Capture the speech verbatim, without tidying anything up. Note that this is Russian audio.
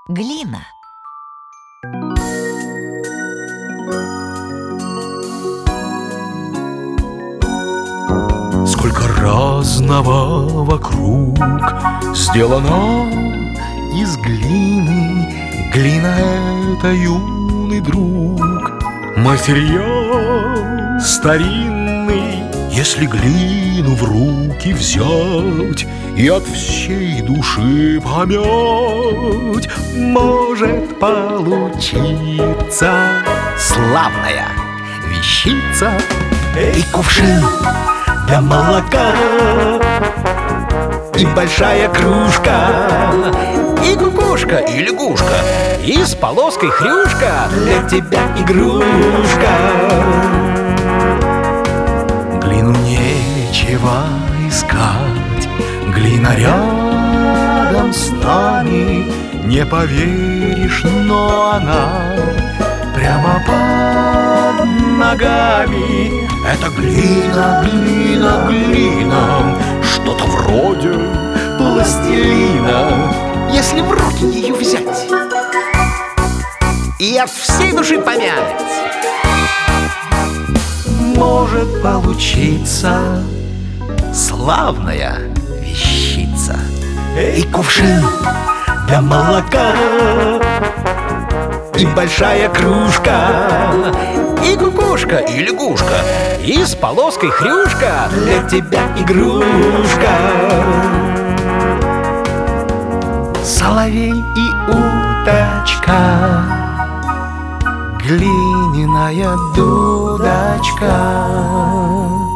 Глина. Сколько разного вокруг сделано из глины. Глина — это юный друг, материал старинный. Если глину в руки взять и от всей души помять, может получиться славная вещица. И кувшин для молока, и большая кружка, и кукушка, и лягушка, и с полоской хрюшка. Для тебя игрушка. Глину нечего искать, глина рядом с нами. Не поверишь, но она прямо под ногами. Это глина, глина, глина, что-то вроде пластилина. Если в руки ее взять и от всей души помять, может получиться славная вещица. И кувшин для молока, и большая кружка, и кукушка, и лягушка, и с полоской хрюшка. Для тебя игрушка. Соловей и уточка, глиняная дудочка.